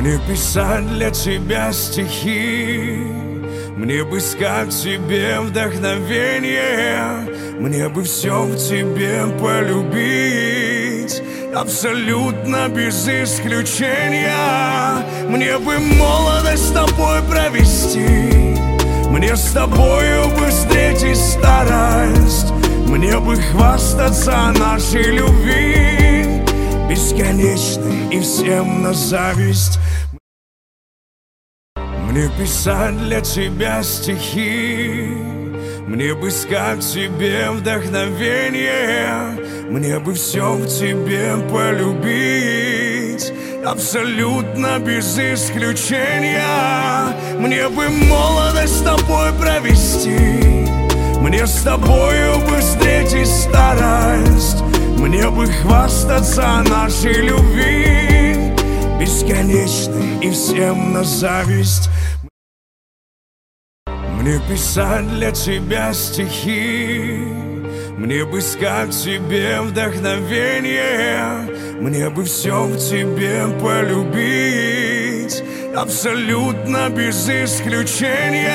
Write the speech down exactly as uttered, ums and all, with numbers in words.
Мне писать для тебя стихи, мне бы искать в тебе вдохновение, мне бы все в тебе полюбить, абсолютно без исключения. Мне бы молодость с тобой провести, мне с тобою бы встретить старость, мне бы хвастаться нашей любви бесконечной и всем на зависть. Мне писать для тебя стихи, мне бы искать в тебе вдохновение, мне бы все в тебе полюбить, абсолютно без исключения. Мне бы молодость с тобой провести, мне с тобою бы встретить старость, мне бы хвастаться нашей любви бесконечной и всем на зависть. Мне писать для тебя стихи, мне бы искать в тебе вдохновение, мне бы все в тебе полюбить, абсолютно без исключения.